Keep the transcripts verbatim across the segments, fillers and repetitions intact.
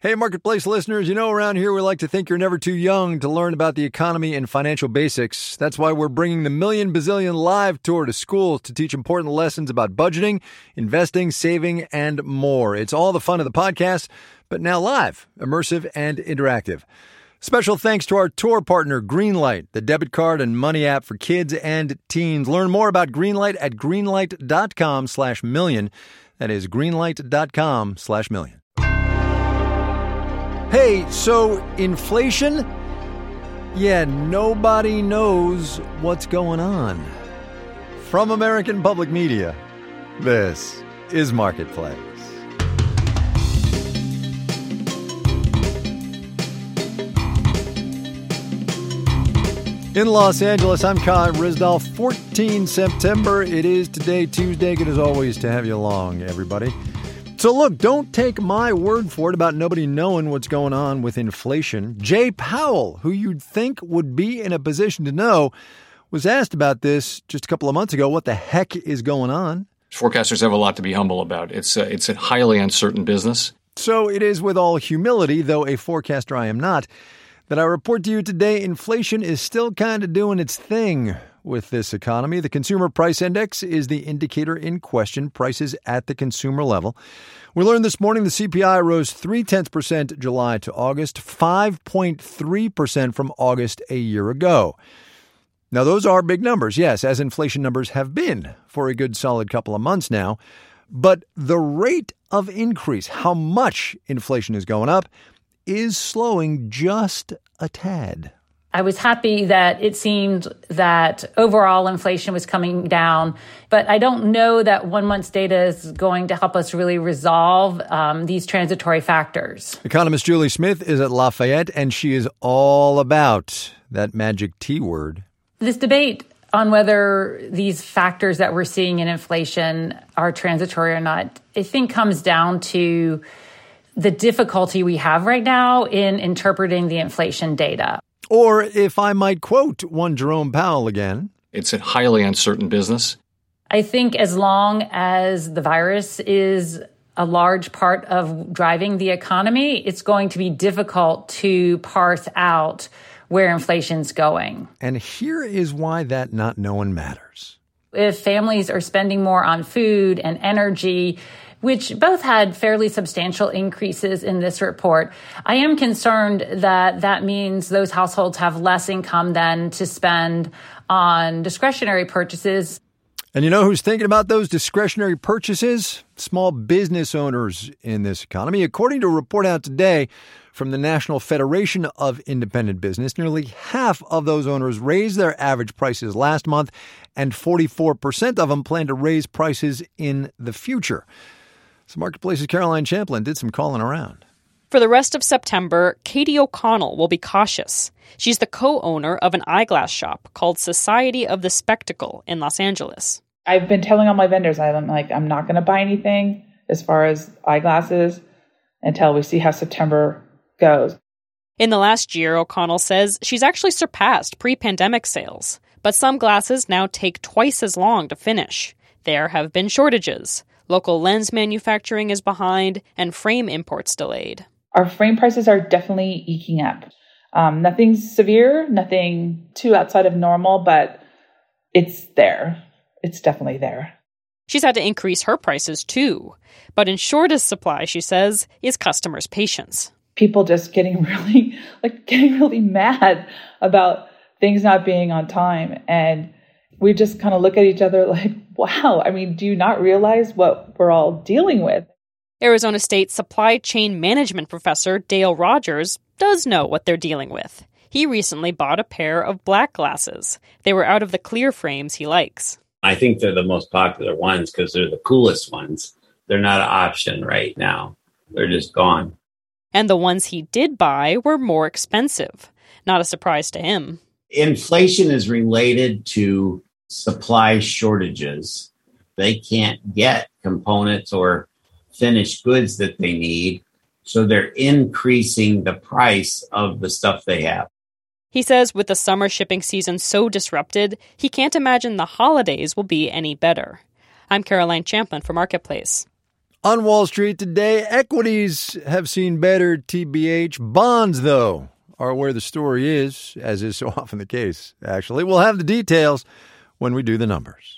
Hey, Marketplace listeners, you know around here we like to think you're never too young to learn about the economy and financial basics. That's why we're bringing the Million Bazillion Live Tour to schools to teach important lessons about budgeting, investing, saving, and more. It's all the fun of the podcast, but now live, immersive, and interactive. Special thanks to our tour partner, Greenlight, the debit card and money app for kids and teens. Learn more about Greenlight at greenlight.com slash million. That is greenlight.com slash million. Hey, so inflation? Yeah, nobody knows what's going on. From American Public Media, this is Marketplace. In Los Angeles, I'm Kai Ryssdal. fourteenth September. It is today, Tuesday. Good as always to have you along, everybody. So look, don't take my word for it about nobody knowing what's going on with inflation. Jay Powell, who you'd think would be in a position to know, was asked about this just a couple of months ago. What the heck is going on? Forecasters have a lot to be humble about. It's a, it's a highly uncertain business. So it is with all humility, though a forecaster I am not, that I report to you today inflation is still kind of doing its thing with this economy. The Consumer Price Index is the indicator in question, prices at the consumer level. We learned this morning the C P I rose three-tenths percent July to August, five point three percent from August a year ago. Now, those are big numbers, yes, as inflation numbers have been for a good solid couple of months now. But the rate of increase, how much inflation is going up, is slowing just a tad. I was happy that it seemed that overall inflation was coming down, but I don't know that one month's data is going to help us really resolve um, these transitory factors. Economist Julie Smith is at Lafayette, and she is all about that magic T word. This debate on whether these factors that we're seeing in inflation are transitory or not, I think comes down to the difficulty we have right now in interpreting the inflation data. Or, if I might quote one Jerome Powell again, it's a highly uncertain business. I think as long as the virus is a large part of driving the economy, it's going to be difficult to parse out where inflation's going. And here is why that not knowing matters. If families are spending more on food and energy, which both had fairly substantial increases in this report, I am concerned that that means those households have less income then to spend on discretionary purchases. And you know who's thinking about those discretionary purchases? Small business owners in this economy. According to a report out today from the National Federation of Independent Business, nearly half of those owners raised their average prices last month, and forty-four percent of them plan to raise prices in the future. So Marketplace's Caroline Champlin did some calling around. For the rest of September, Katie O'Connell will be cautious. She's the co-owner of an eyeglass shop called Society of the Spectacle in Los Angeles. I've been telling all my vendors, I'm like, I'm not going to buy anything as far as eyeglasses until we see how September goes. In the last year, O'Connell says she's actually surpassed pre-pandemic sales. But some glasses now take twice as long to finish. There have been shortages. Local lens manufacturing is behind, and frame imports delayed. Our frame prices are definitely eking up. Um, nothing severe, nothing too outside of normal, but it's there. It's definitely there. She's had to increase her prices, too. But in shortest supply, she says, is customers' patience. People just getting really, like, getting really mad about things not being on time. And we just kind of look at each other like, wow, I mean, do you not realize what we're all dealing with? Arizona State supply chain management professor Dale Rogers does know what they're dealing with. He recently bought a pair of black glasses. They were out of the clear frames he likes. I think they're the most popular ones because they're the coolest ones. They're not an option right now. They're just gone. And the ones he did buy were more expensive. Not a surprise to him. Inflation is related to supply shortages. They can't get components or finished goods that they need, so they're increasing the price of the stuff they have. He says with the summer shipping season so disrupted, he can't imagine the holidays will be any better. I'm Caroline Champlin for Marketplace. On Wall Street today, equities have seen better T B H. Bonds, though, are where the story is, as is so often the case, actually. We'll have the details when we do the numbers.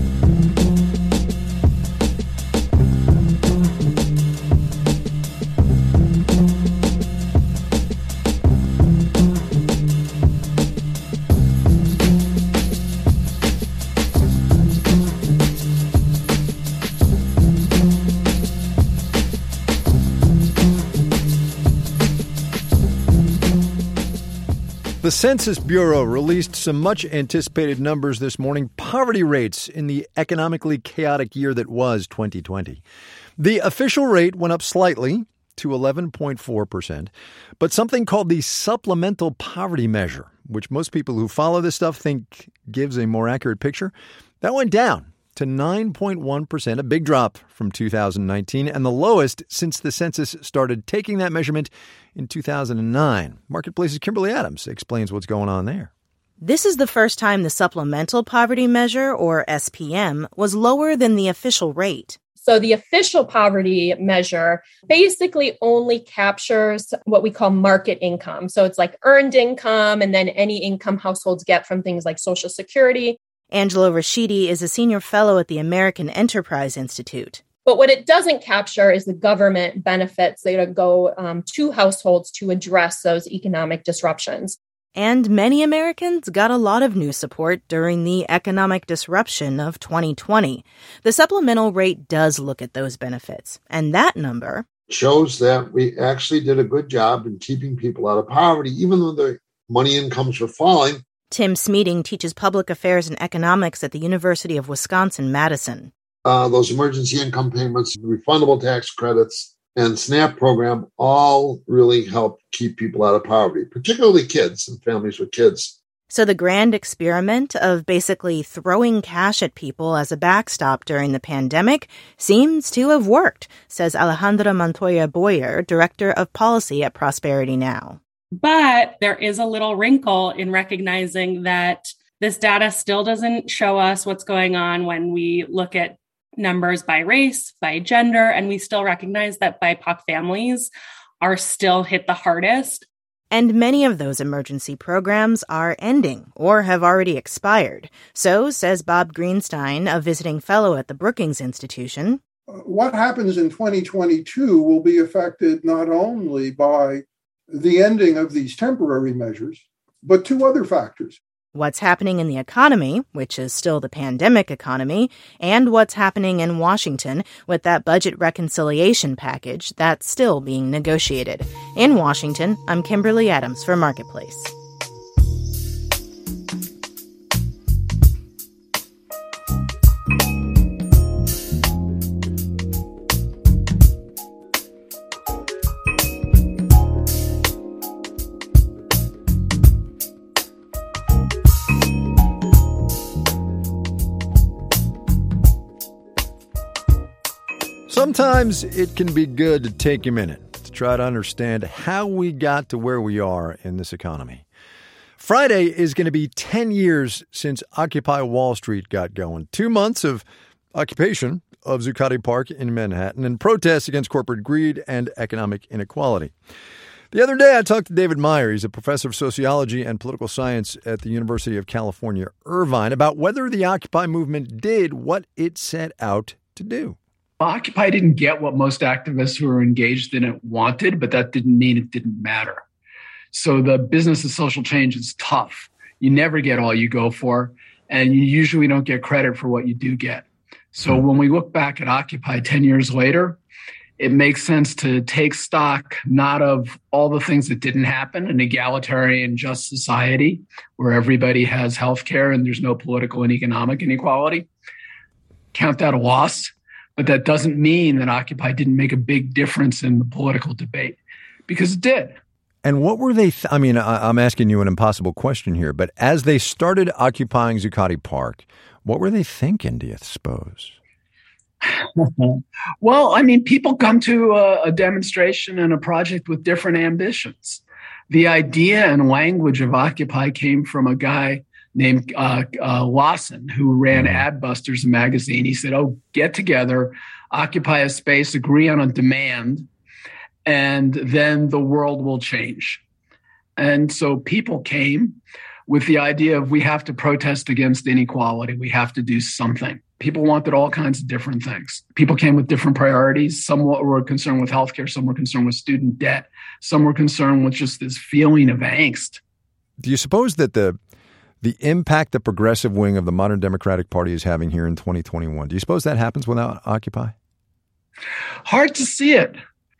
The Census Bureau released some much-anticipated numbers this morning. Poverty rates in the economically chaotic year that was twenty twenty. The official rate went up slightly to eleven point four percent, but something called the Supplemental Poverty Measure, which most people who follow this stuff think gives a more accurate picture, that went down to nine point one percent, a big drop from two thousand nineteen and the lowest since the census started taking that measurement in two thousand nine. Marketplace's Kimberly Adams explains what's going on there. This is the first time the Supplemental Poverty Measure, or S P M, was lower than the official rate. So the official poverty measure basically only captures what we call market income. So it's like earned income and then any income households get from things like Social Security. Angela Rashidi is a senior fellow at the American Enterprise Institute. But what it doesn't capture is the government benefits that go um, to households to address those economic disruptions. And many Americans got a lot of new support during the economic disruption of twenty twenty. The supplemental rate does look at those benefits, and that number shows that we actually did a good job in keeping people out of poverty, even though the money incomes were falling. Tim Smeating teaches public affairs and economics at the University of Wisconsin-Madison. Uh, those emergency income payments, refundable tax credits, and SNAP program all really help keep people out of poverty, particularly kids and families with kids. So the grand experiment of basically throwing cash at people as a backstop during the pandemic seems to have worked, says Alejandra Montoya Boyer, Director of Policy at Prosperity Now. But there is a little wrinkle in recognizing that this data still doesn't show us what's going on when we look at numbers by race, by gender, and we still recognize that B I P O C families are still hit the hardest. And many of those emergency programs are ending or have already expired. So, says Bob Greenstein, a visiting fellow at the Brookings Institution, what happens in twenty twenty-two will be affected not only by the ending of these temporary measures, but two other factors. What's happening in the economy, which is still the pandemic economy, and what's happening in Washington with that budget reconciliation package that's still being negotiated. In Washington, I'm Kimberly Adams for Marketplace. Sometimes it can be good to take a minute to try to understand how we got to where we are in this economy. Friday is going to be ten years since Occupy Wall Street got going. Two months of occupation of Zuccotti Park in Manhattan and protests against corporate greed and economic inequality. The other day, I talked to David Meyer. He's a professor of sociology and political science at the University of California, Irvine, about whether the Occupy movement did what it set out to do. Occupy didn't get what most activists who were engaged in it wanted, but that didn't mean it didn't matter. So the business of social change is tough. You never get all you go for, and you usually don't get credit for what you do get. So when we look back at Occupy ten years later, it makes sense to take stock not of all the things that didn't happen, an egalitarian, just society where everybody has health care and there's no political and economic inequality. Count that a loss. But that doesn't mean that Occupy didn't make a big difference in the political debate, because it did. And what were they? Th- I mean, I- I'm asking you an impossible question here, but as they started occupying Zuccotti Park, what were they thinking, do you suppose? Well, I mean, people come to a, a demonstration and a project with different ambitions. The idea and language of Occupy came from a guy named uh, uh, Lawson, who ran Adbusters magazine. He said, oh, get together, occupy a space, agree on a demand, and then the world will change. And so people came with the idea of we have to protest against inequality. We have to do something. People wanted all kinds of different things. People came with different priorities. Some were concerned with healthcare. Some were concerned with student debt. Some were concerned with just this feeling of angst. Do you suppose that the the impact the progressive wing of the modern Democratic Party is having here in twenty twenty-one, do you suppose that happens without Occupy? Hard to see it.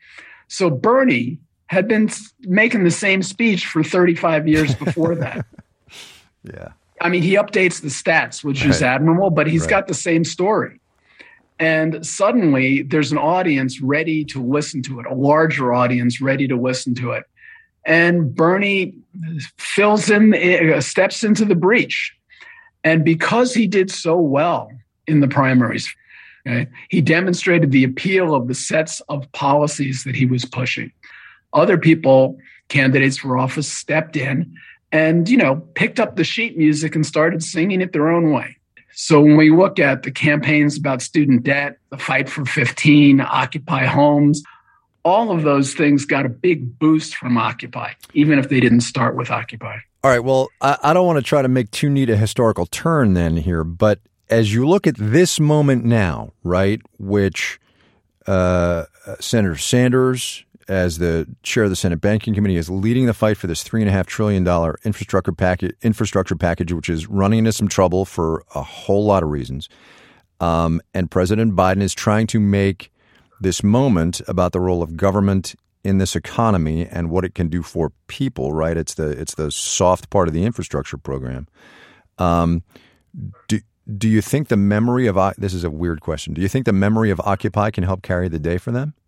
So Bernie had been making the same speech for thirty-five years before that. Yeah. I mean, he updates the stats, which right. is admirable, but he's right. got the same story. And suddenly there's an audience ready to listen to it, a larger audience ready to listen to it. And Bernie fills in, uh, steps into the breach. And because he did so well in the primaries, okay, he demonstrated the appeal of the sets of policies that he was pushing. Other people, candidates for office, stepped in and, you know, picked up the sheet music and started singing it their own way. So when we look at the campaigns about student debt, the Fight for fifteen, Occupy Homes, all of those things got a big boost from Occupy, even if they didn't start with Occupy. All right, well, I, I don't want to try to make too neat a historical turn then here, but as you look at this moment now, right, which uh, Senator Sanders, as the chair of the Senate Banking Committee, is leading the fight for this three point five trillion dollars infrastructure package, infrastructure package, which is running into some trouble for a whole lot of reasons. Um, and President Biden is trying to make this moment about the role of government in this economy and what it can do for people, right? It's the it's the soft part of the infrastructure program. Um, do, do you think the memory of – this is a weird question. Do you think the memory of Occupy can help carry the day for them?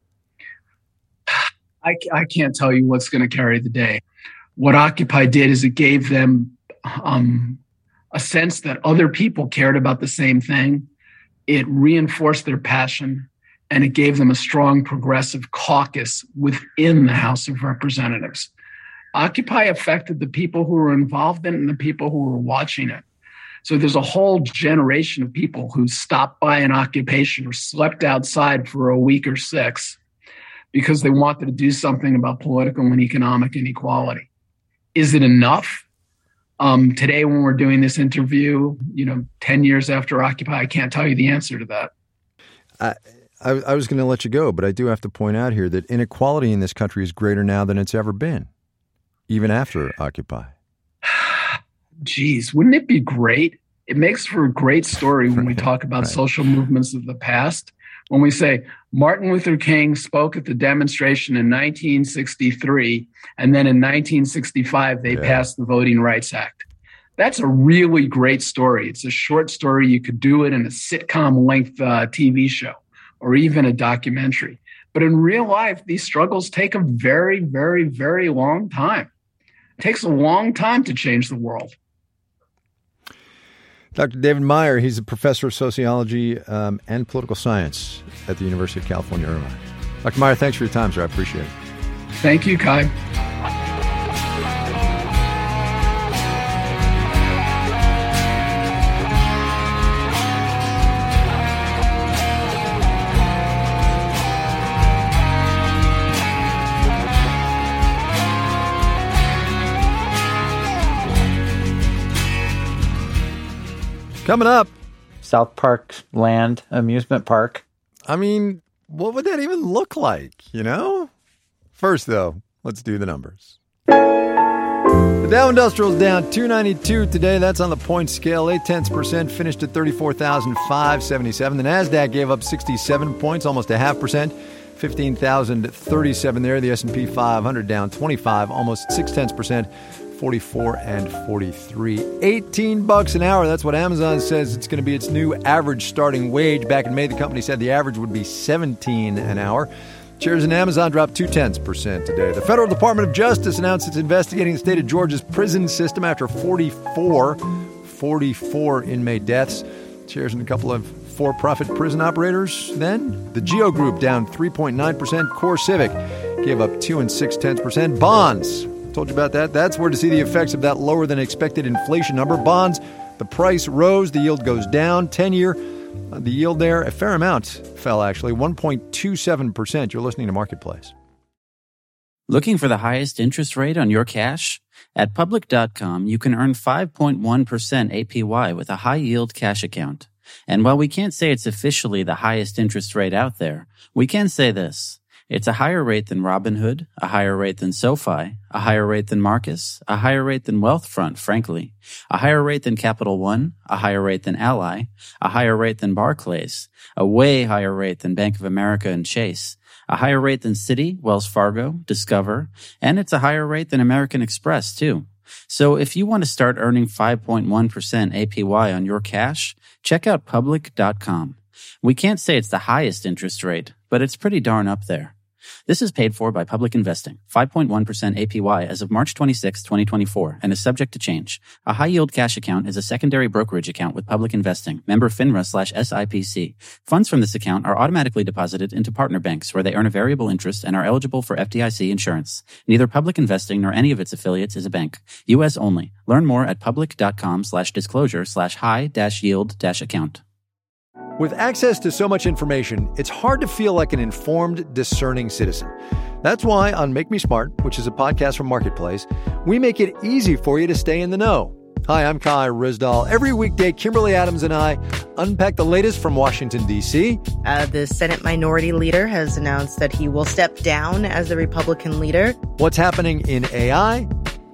I, I can't tell you what's going to carry the day. What Occupy did is it gave them um, a sense that other people cared about the same thing. It reinforced their passion, and it gave them a strong progressive caucus within the House of Representatives. Occupy affected the people who were involved in it and the people who were watching it. So there's a whole generation of people who stopped by an occupation or slept outside for a week or six because they wanted to do something about political and economic inequality. Is it enough? Um, today, when we're doing this interview, you know, ten years after Occupy, I can't tell you the answer to that. I, I, I was going to let you go, but I do have to point out here that inequality in this country is greater now than it's ever been, even after Occupy. Geez, wouldn't it be great? It makes for a great story when we talk about right. social movements of the past. When we say Martin Luther King spoke at the demonstration in nineteen sixty-three, and then in nineteen sixty-five, they yeah. passed the Voting Rights Act. That's a really great story. It's a short story. You could do it in a sitcom-length uh, T V show or even a documentary. But in real life, these struggles take a very, very, very long time. It takes a long time to change the world. Doctor David Meyer, he's a professor of sociology um, and political science at the University of California, Irvine. Doctor Meyer, thanks for your time, sir. I appreciate it. Thank you, Kai. Coming up, South Park Land Amusement Park. I mean, what would that even look like, you know? First, though, let's do the numbers. The Dow Industrial is down two ninety-two today. That's on the point scale. Eight tenths percent, finished at thirty-four thousand five hundred seventy-seven. The NASDAQ gave up sixty-seven points, almost a half percent. fifteen thousand thirty-seven there. The S and P five hundred down twenty-five, almost six tenths percent. forty-four and forty-three. eighteen bucks an hour. That's what Amazon says it's going to be its new average starting wage. Back in May, the company said the average would be seventeen an hour. Shares in Amazon dropped two tenths percent today. The Federal Department of Justice announced it's investigating the state of Georgia's prison system after forty-four, forty-four inmate deaths. Shares in a couple of for-profit prison operators. Then the Geo Group down three point nine percent. Core Civic gave up two and six tenths percent. Bonds Told you about that. That's where to see the effects of that lower than expected inflation number. Bonds, the price rose, the yield goes down. ten-year, uh, the yield there, a fair amount fell actually, one point two seven percent. You're listening to Marketplace. Looking for the highest interest rate on your cash? At Public dot com, you can earn five point one percent A P Y with a high-yield cash account. And while we can't say it's officially the highest interest rate out there, we can say this. It's a higher rate than Robinhood, a higher rate than SoFi, a higher rate than Marcus, a higher rate than Wealthfront, frankly, a higher rate than Capital One, a higher rate than Ally, a higher rate than Barclays, a way higher rate than Bank of America and Chase, a higher rate than Citi, Wells Fargo, Discover, and it's a higher rate than American Express, too. So if you want to start earning five point one percent A P Y on your cash, check out Public dot com. We can't say it's the highest interest rate, but it's pretty darn up there. This is paid for by Public Investing, five point one percent A P Y as of March twenty-sixth, twenty twenty-four, and is subject to change. A high-yield cash account is a secondary brokerage account with Public Investing, member FINRA slash S I P C. Funds from this account are automatically deposited into partner banks where they earn a variable interest and are eligible for F D I C insurance. Neither Public Investing nor any of its affiliates is a bank. U S only. Learn more at public dot com slash disclosure slash high dash yield dash account. With access to so much information, it's hard to feel like an informed, discerning citizen. That's why on Make Me Smart, which is a podcast from Marketplace, we make it easy for you to stay in the know. Hi, I'm Kai Rizdal. Every weekday, Kimberly Adams and I unpack the latest from Washington, D C. Uh, the Senate Minority Leader has announced that he will step down as the Republican leader. What's happening in A I?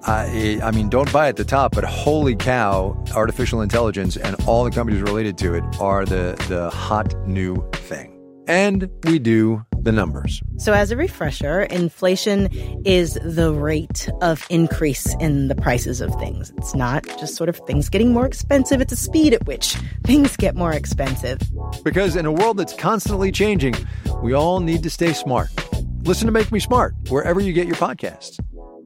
I, I mean, don't buy at the top, but holy cow, artificial intelligence and all the companies related to it are the, the hot new thing. And we do the numbers. So as a refresher, inflation is the rate of increase in the prices of things. It's not just sort of things getting more expensive. It's the speed at which things get more expensive. Because in a world that's constantly changing, we all need to stay smart. Listen to Make Me Smart wherever you get your podcasts.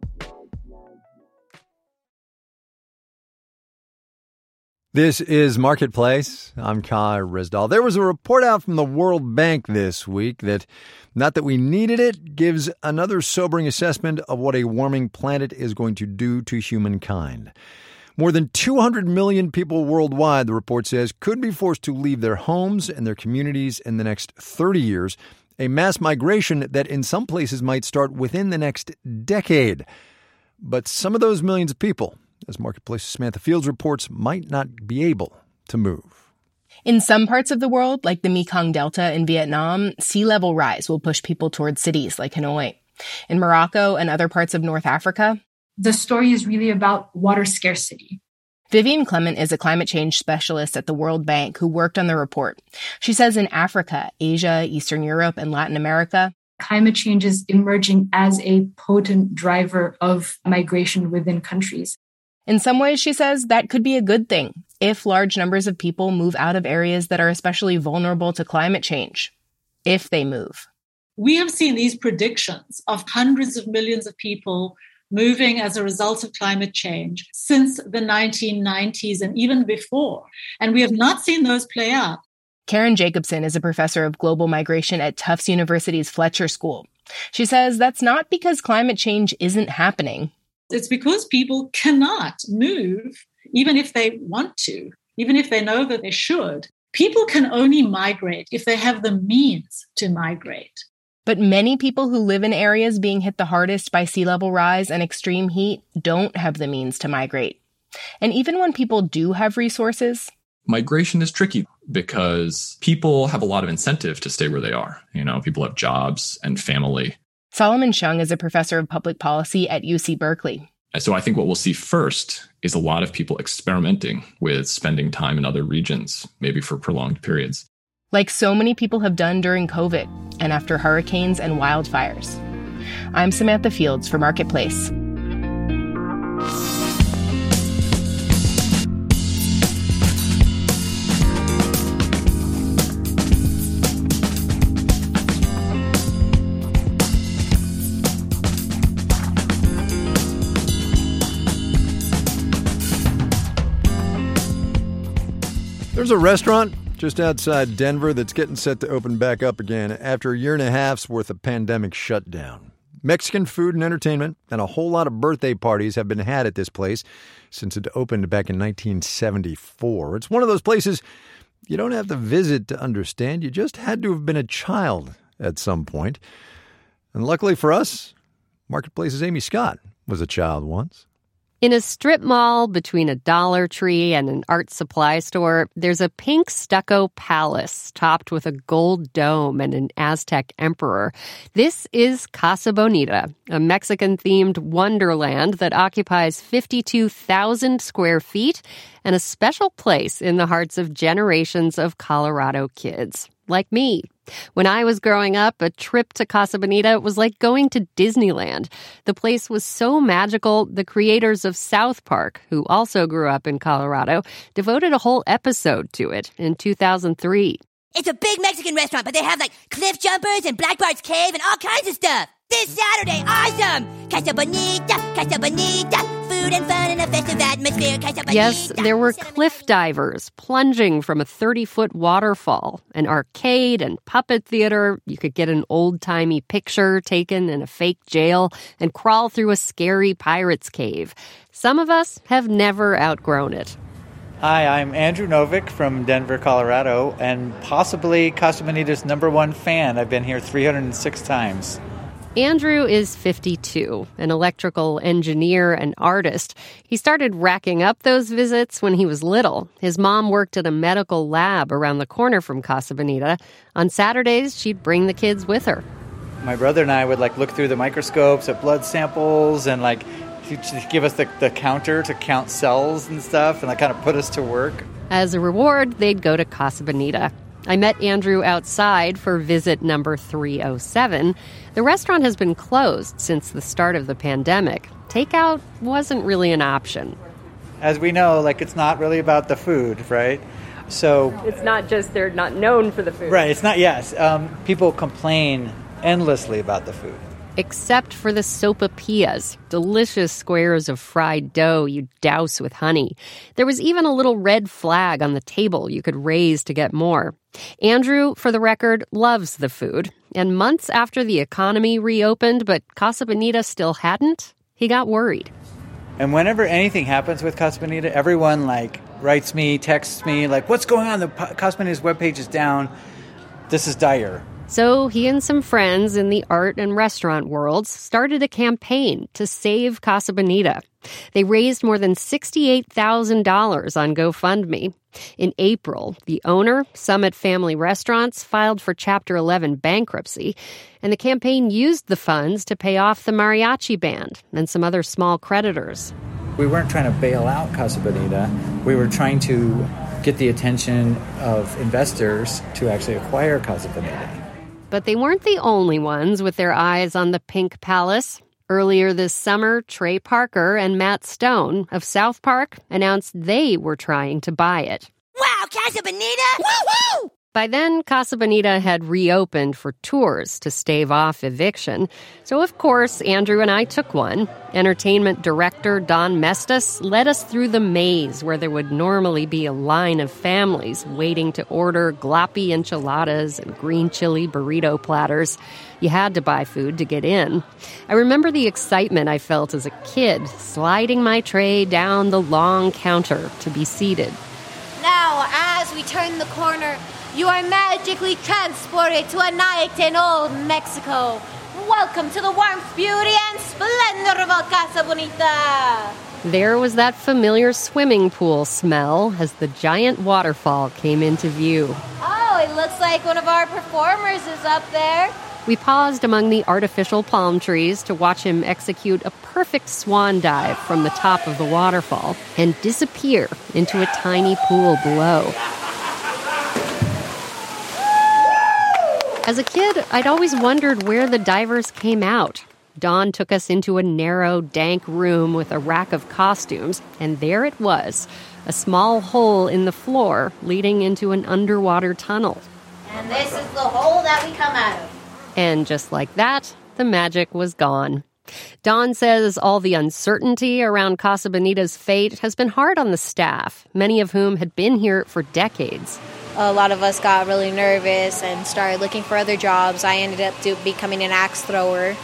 This is Marketplace. I'm Kai Rizdal. There was a report out from the World Bank this week that, not that we needed it, gives another sobering assessment of what a warming planet is going to do to humankind. More than two hundred million people worldwide, the report says, could be forced to leave their homes and their communities in the next thirty years, a mass migration that in some places might start within the next decade. But some of those millions of people, as Marketplace's Samantha Fields reports, might not be able to move. In some parts of the world, like the Mekong Delta in Vietnam, sea level rise will push people towards cities like Hanoi. In Morocco and other parts of North Africa, the story is really about water scarcity. Vivian Clement is a climate change specialist at the World Bank who worked on the report. She says in Africa, Asia, Eastern Europe, and Latin America, climate change is emerging as a potent driver of migration within countries. In some ways, she says, that could be a good thing if large numbers of people move out of areas that are especially vulnerable to climate change. If they move. We have seen these predictions of hundreds of millions of people moving as a result of climate change since the nineteen nineties and even before. And we have not seen those play out. Karen Jacobson is a professor of global migration at Tufts University's Fletcher School. She says that's not because climate change isn't happening. It's because people cannot move, even if they want to, even if they know that they should. People can only migrate if they have the means to migrate. But many people who live in areas being hit the hardest by sea level rise and extreme heat don't have the means to migrate. And even when people do have resources, migration is tricky because people have a lot of incentive to stay where they are. You know, people have jobs and family. Solomon Shung is a professor of public policy at U C Berkeley. So I think what we'll see first is a lot of people experimenting with spending time in other regions, maybe for prolonged periods. Like so many people have done during COVID and after hurricanes and wildfires. I'm Samantha Fields for Marketplace. There's a restaurant just outside Denver that's getting set to open back up again after a year and a half's worth of pandemic shutdown. Mexican food and entertainment and a whole lot of birthday parties have been had at this place since it opened back in nineteen seventy-four. It's one of those places you don't have to visit to understand. You just had to have been a child at some point. And luckily for us, Marketplace's Amy Scott was a child once. In a strip mall between a Dollar Tree and an art supply store, there's a pink stucco palace topped with a gold dome and an Aztec emperor. This is Casa Bonita, a Mexican-themed wonderland that occupies fifty-two thousand square feet and a special place in the hearts of generations of Colorado kids, like me. When I was growing up, a trip to Casa Bonita was like going to Disneyland. The place was so magical, the creators of South Park, who also grew up in Colorado, devoted a whole episode to it in two thousand three. It's a big Mexican restaurant, but they have like cliff jumpers and Black Bart's Cave and all kinds of stuff. This Saturday, awesome! Casa Bonita, Casa Bonita, food and fun in a festive atmosphere, Casa Bonita. Yes, there were cliff divers plunging from a thirty-foot waterfall, an arcade and puppet theater. You could get an old-timey picture taken in a fake jail and crawl through a scary pirate's cave. Some of us have never outgrown it. Hi, I'm Andrew Novick from Denver, Colorado, and possibly Casa Bonita's number one fan. I've been here three hundred six times. Andrew is fifty-two, an electrical engineer and artist. He started racking up those visits when he was little. His mom worked at a medical lab around the corner from Casa Bonita. On Saturdays, she'd bring the kids with her. My brother and I would like look through the microscopes at blood samples and like he'd give us the, the counter to count cells and stuff and like kind of put us to work. As a reward, they'd go to Casa Bonita. I met Andrew outside for visit number three oh seven. The restaurant has been closed since the start of the pandemic. Takeout wasn't really an option. As we know, like it's not really about the food, right? So it's not just they're not known for the food. Right, it's not, yes. Um, people complain endlessly about the food. Except for the sopapillas, delicious squares of fried dough you douse with honey. There was even a little red flag on the table you could raise to get more. Andrew, for the record, loves the food. And months after the economy reopened, but Casa Bonita still hadn't, he got worried. And whenever anything happens with Casa Bonita, everyone like writes me, texts me, like, what's going on? The Casa Bonita's webpage is down. This is dire. So he and some friends in the art and restaurant worlds started a campaign to save Casa Bonita. They raised more than sixty-eight thousand dollars on GoFundMe. In April, the owner, Summit Family Restaurants, filed for Chapter eleven bankruptcy, and the campaign used the funds to pay off the mariachi band and some other small creditors. We weren't trying to bail out Casa Bonita. We were trying to get the attention of investors to actually acquire Casa Bonita. But they weren't the only ones with their eyes on the Pink Palace. Earlier this summer, Trey Parker and Matt Stone of South Park announced they were trying to buy it. Wow, Casa Bonita! Woo-hoo! By then, Casa Bonita had reopened for tours to stave off eviction. So, of course, Andrew and I took one. Entertainment director Don Mestas led us through the maze where there would normally be a line of families waiting to order gloppy enchiladas and green chili burrito platters. You had to buy food to get in. I remember the excitement I felt as a kid, sliding my tray down the long counter to be seated. Now, as we turn the corner, you are magically transported to a night in old Mexico. Welcome to the warmth, beauty, and splendor of El Casa Bonita. There was that familiar swimming pool smell as the giant waterfall came into view. Oh, it looks like one of our performers is up there. We paused among the artificial palm trees to watch him execute a perfect swan dive from the top of the waterfall and disappear into a tiny pool below. As a kid, I'd always wondered where the divers came out. Dawn took us into a narrow, dank room with a rack of costumes, and there it was, a small hole in the floor leading into an underwater tunnel. And this is the hole that we come out of. And just like that, the magic was gone. Dawn says all the uncertainty around Casa Bonita's fate has been hard on the staff, many of whom had been here for decades. A lot of us got really nervous and started looking for other jobs. I ended up do, becoming an axe thrower.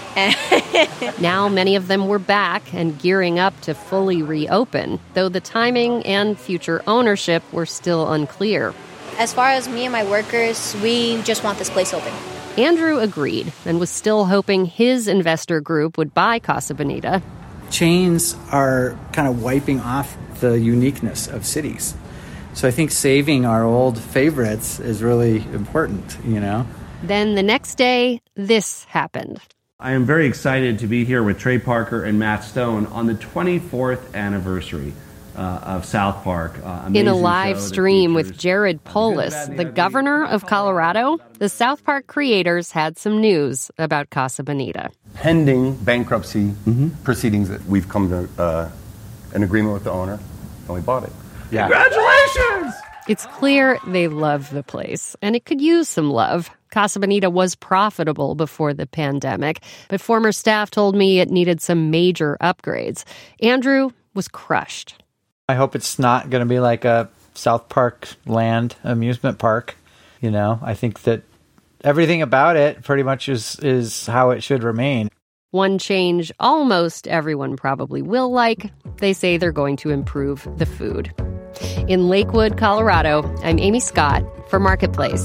Now many of them were back and gearing up to fully reopen, though the timing and future ownership were still unclear. As far as me and my workers, we just want this place open. Andrew agreed and was still hoping his investor group would buy Casa Bonita. Chains are kind of wiping off the uniqueness of cities. So I think saving our old favorites is really important, you know? Then the next day, this happened. I am very excited to be here with Trey Parker and Matt Stone on the twenty-fourth anniversary uh, of South Park. Uh, In a live stream with Jared Polis, the governor of Colorado, the South Park creators had some news about Casa Bonita. Pending bankruptcy mm-hmm. proceedings, that we've come to uh, an agreement with the owner, and we bought it. Yeah. Congratulations! It's clear they love the place, and it could use some love. Casa Bonita was profitable before the pandemic, but former staff told me it needed some major upgrades. Andrew was crushed. I hope it's not going to be like a South Park land amusement park. You know, I think that everything about it pretty much is, is how it should remain. One change almost everyone probably will like. They say they're going to improve the food. In Lakewood, Colorado, I'm Amy Scott for Marketplace.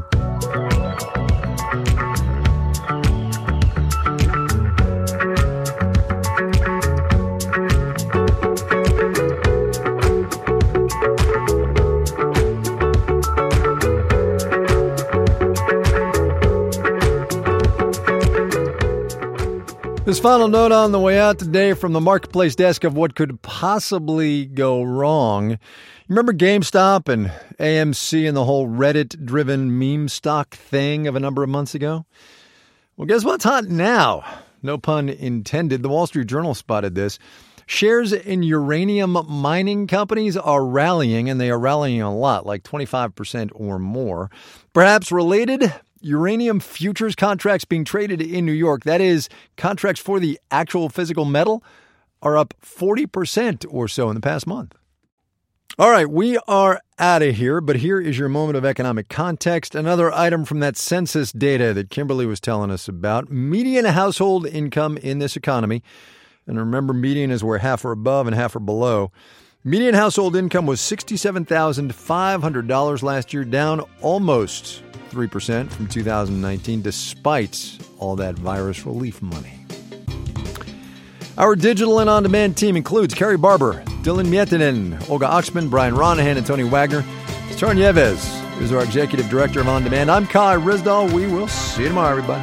This final note on the way out today from the Marketplace desk of what could possibly go wrong. Remember GameStop and A M C and the whole Reddit-driven meme stock thing of a number of months ago? Well, guess what's hot now? No pun intended. The Wall Street Journal spotted this. Shares in uranium mining companies are rallying, and they are rallying a lot, like twenty-five percent or more. Perhaps related, uranium futures contracts being traded in New York, that is, contracts for the actual physical metal, are up forty percent or so in the past month. All right, we are out of here, but here is your moment of economic context. Another item from that census data that Kimberly was telling us about. Median household income in this economy, and remember, median is where half are above and half are below. Median household income was sixty-seven thousand five hundred dollars last year, down almost three percent from two thousand nineteen, despite all that virus relief money. Our digital and on-demand team includes Carrie Barber, Dylan Mietinen, Olga Oxman, Brian Ronahan, and Tony Wagner. Sharon Yeves is our executive director of On Demand. I'm Kai Rizdal. We will see you tomorrow, everybody.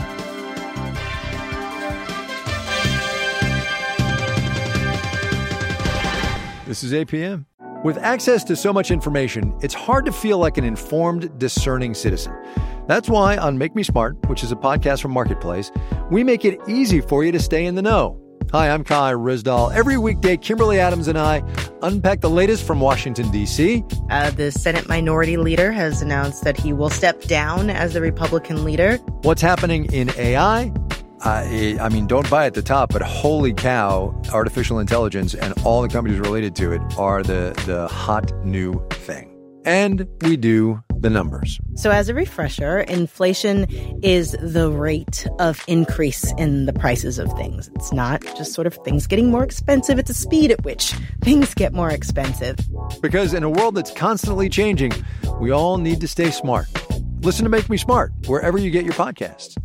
This is A P M. With access to so much information, it's hard to feel like an informed, discerning citizen. That's why on Make Me Smart, which is a podcast from Marketplace, we make it easy for you to stay in the know. Hi, I'm Kai Rizdal. Every weekday, Kimberly Adams and I unpack the latest from Washington, D C. Uh, the Senate Minority Leader has announced that he will step down as the Republican leader. What's happening in A I? Uh, I mean, don't buy at the top, but holy cow, artificial intelligence and all the companies related to it are the, the hot new thing. And we do the numbers. So as a refresher, inflation is the rate of increase in the prices of things. It's not just sort of things getting more expensive. It's the speed at which things get more expensive. Because in a world that's constantly changing, we all need to stay smart. Listen to Make Me Smart wherever you get your podcasts.